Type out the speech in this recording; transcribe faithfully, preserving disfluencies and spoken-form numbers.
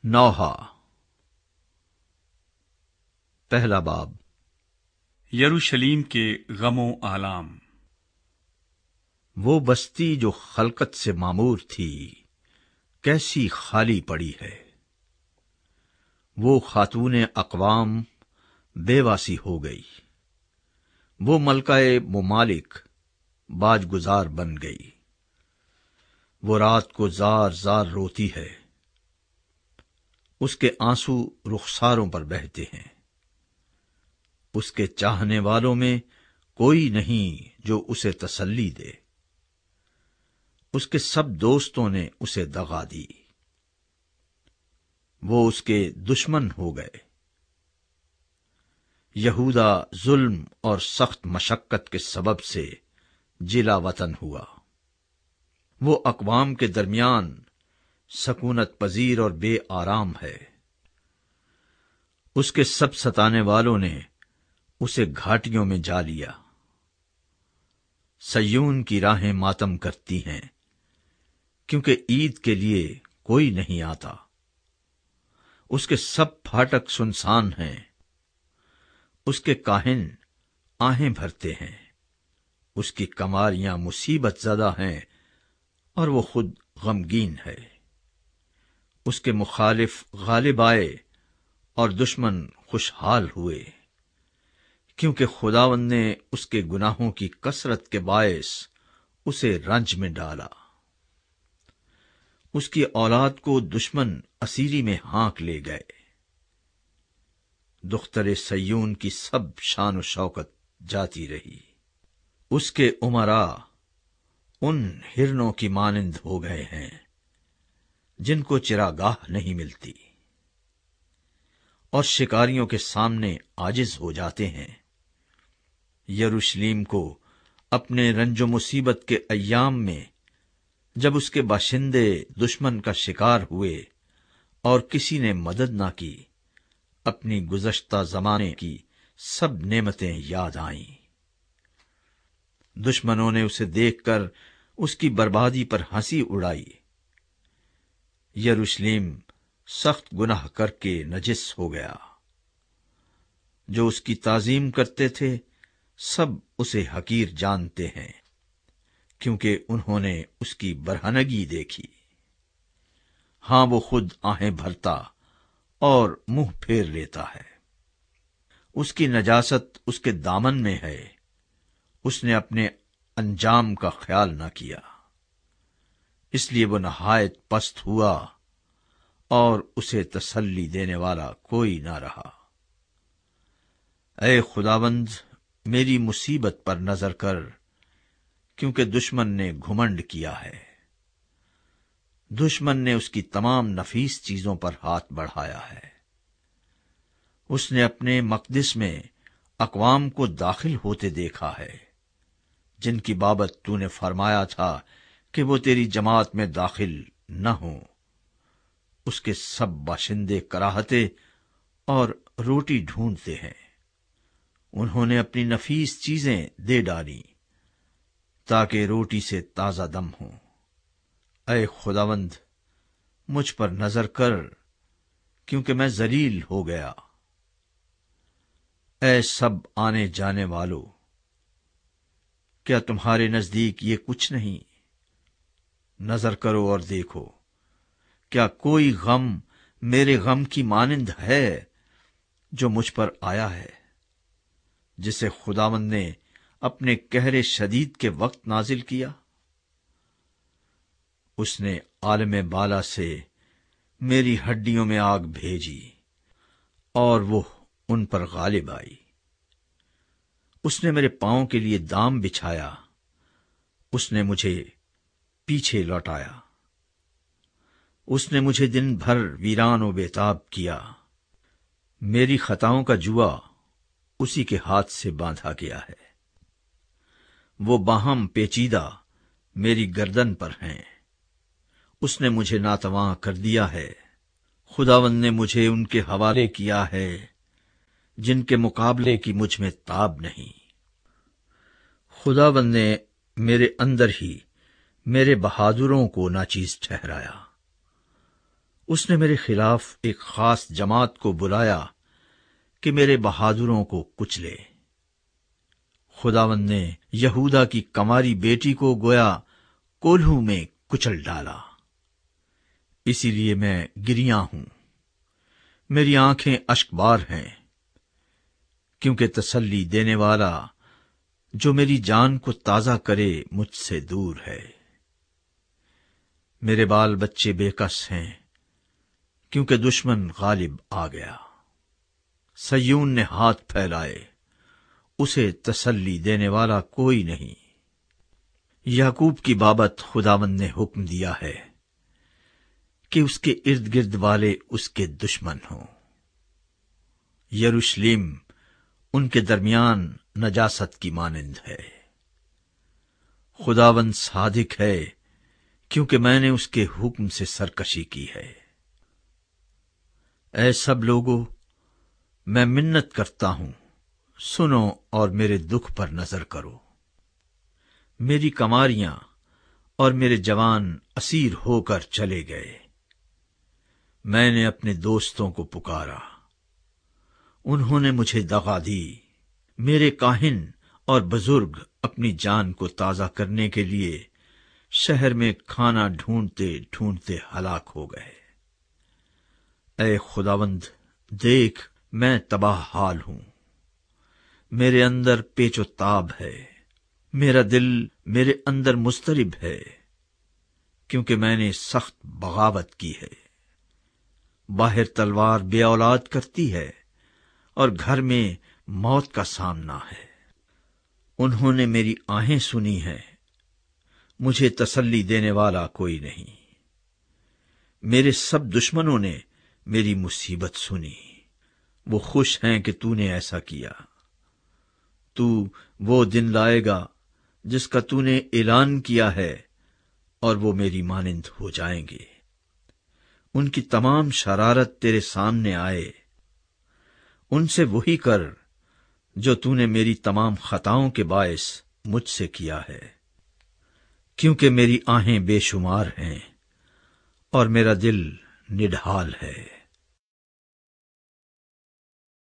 نوحہ پہلا باب۔ یروشلیم کے غم و آلام۔ وہ بستی جو خلقت سے معمور تھی کیسی خالی پڑی ہے، وہ خاتون اقوام بیواسی ہو گئی، وہ ملکہ ممالک باج گزار بن گئی، وہ رات کو زار زار روتی ہے، اس کے آنسو رخساروں پر بہتے ہیں، اس کے چاہنے والوں میں کوئی نہیں جو اسے تسلی دے، اس کے سب دوستوں نے اسے دغا دی، وہ اس کے دشمن ہو گئے۔ یہودا ظلم اور سخت مشقت کے سبب سے جلا وطن ہوا، وہ اقوام کے درمیان سکونت پذیر اور بے آرام ہے، اس کے سب ستانے والوں نے اسے گھاٹیوں میں جا لیا۔ سیون کی راہیں ماتم کرتی ہیں کیونکہ عید کے لیے کوئی نہیں آتا، اس کے سب پھاٹک سنسان ہیں، اس کے کاہن آہیں بھرتے ہیں، اس کی کماریاں مصیبت زدہ ہیں اور وہ خود غمگین ہے، اس کے مخالف غالب آئے اور دشمن خوشحال ہوئے، کیونکہ خداوند نے اس کے گناہوں کی کثرت کے باعث اسے رنج میں ڈالا۔ اس کی اولاد کو دشمن اسیری میں ہانک لے گئے، دختر سیون کی سب شان و شوکت جاتی رہی، اس کے امراء ان ہرنوں کی مانند ہو گئے ہیں جن کو چراگاہ نہیں ملتی، اور شکاریوں کے سامنے عاجز ہو جاتے ہیں۔ یروشلیم کو اپنے رنج و مصیبت کے ایام میں، جب اس کے باشندے دشمن کا شکار ہوئے اور کسی نے مدد نہ کی، اپنی گزشتہ زمانے کی سب نعمتیں یاد آئیں۔ دشمنوں نے اسے دیکھ کر اس کی بربادی پر ہنسی اڑائی۔ یروشلیم سخت گناہ کر کے نجس ہو گیا، جو اس کی تعظیم کرتے تھے سب اسے حقیر جانتے ہیں، کیونکہ انہوں نے اس کی برہنگی دیکھی۔ ہاں، وہ خود آہیں بھرتا اور منہ پھیر لیتا ہے، اس کی نجاست اس کے دامن میں ہے، اس نے اپنے انجام کا خیال نہ کیا، اس لیے وہ نہایت پست ہوا اور اسے تسلی دینے والا کوئی نہ رہا۔ اے خداوند، میری مصیبت پر نظر کر، کیونکہ دشمن نے گھمنڈ کیا ہے، دشمن نے اس کی تمام نفیس چیزوں پر ہاتھ بڑھایا ہے۔ اس نے اپنے مقدس میں اقوام کو داخل ہوتے دیکھا ہے، جن کی بابت تو نے فرمایا تھا کہ وہ تیری جماعت میں داخل نہ ہوں۔ اس کے سب باشندے کراہتے اور روٹی ڈھونڈتے ہیں، انہوں نے اپنی نفیس چیزیں دے ڈالی تاکہ روٹی سے تازہ دم ہوں۔ اے خداوند، مجھ پر نظر کر، کیونکہ میں ذلیل ہو گیا۔ اے سب آنے جانے والو، کیا تمہارے نزدیک یہ کچھ نہیں؟ نظر کرو اور دیکھو، کیا کوئی غم میرے غم کی مانند ہے جو مجھ پر آیا ہے، جسے خداوند نے اپنے قہر شدید کے وقت نازل کیا؟ اس نے عالم بالا سے میری ہڈیوں میں آگ بھیجی اور وہ ان پر غالب آئی۔ اس نے میرے پاؤں کے لیے دام بچھایا، اس نے مجھے پیچھے لوٹایا، اس نے مجھے دن بھر ویران و بیتاب کیا۔ میری خطاؤں کا جوا اسی کے ہاتھ سے باندھا گیا ہے، وہ باہم پیچیدہ میری گردن پر ہیں، اس نے مجھے ناتواں کر دیا ہے۔ خداوند نے مجھے ان کے حوالے کیا ہے جن کے مقابلے کی مجھ میں تاب نہیں۔ خداوند نے میرے اندر ہی میرے بہادروں کو ناچیز ٹھہرایا، اس نے میرے خلاف ایک خاص جماعت کو بلایا کہ میرے بہادروں کو کچلے۔ خداوند نے یہودا کی کماری بیٹی کو گویا کولہو میں کچل ڈالا۔ اسی لیے میں گریاں ہوں، میری آنکھیں اشکبار ہیں، کیونکہ تسلی دینے والا جو میری جان کو تازہ کرے مجھ سے دور ہے۔ میرے بال بچے بے کس ہیں، کیونکہ دشمن غالب آ گیا۔ سیون نے ہاتھ پھیلائے، اسے تسلی دینے والا کوئی نہیں۔ یعقوب کی بابت خداوند نے حکم دیا ہے کہ اس کے ارد گرد والے اس کے دشمن ہوں۔ یروشلم ان کے درمیان نجاست کی مانند ہے۔ خداوند صادق ہے، کیونکہ میں نے اس کے حکم سے سرکشی کی ہے۔ اے سب لوگو، میں منت کرتا ہوں، سنو اور میرے دکھ پر نظر کرو۔ میری کماریاں اور میرے جوان اسیر ہو کر چلے گئے۔ میں نے اپنے دوستوں کو پکارا، انہوں نے مجھے دغا دی۔ میرے کاہن اور بزرگ اپنی جان کو تازہ کرنے کے لیے شہر میں کھانا ڈھونڈتے ڈھونڈتے ہلاک ہو گئے۔ اے خداوند، دیکھ، میں تباہ حال ہوں، میرے اندر پیچ و تاب ہے، میرا دل میرے اندر مضطرب ہے، کیونکہ میں نے سخت بغاوت کی ہے۔ باہر تلوار بے اولاد کرتی ہے، اور گھر میں موت کا سامنا ہے۔ انہوں نے میری آہیں سنی ہیں، مجھے تسلی دینے والا کوئی نہیں۔ میرے سب دشمنوں نے میری مصیبت سنی، وہ خوش ہیں کہ تو نے ایسا کیا۔ تو وہ دن لائے گا جس کا تو نے اعلان کیا ہے، اور وہ میری مانند ہو جائیں گے۔ ان کی تمام شرارت تیرے سامنے آئے، ان سے وہی کر جو تو نے میری تمام خطاؤں کے باعث مجھ سے کیا ہے، کیونکہ میری آہیں بے شمار ہیں اور میرا دل نڈھال ہے۔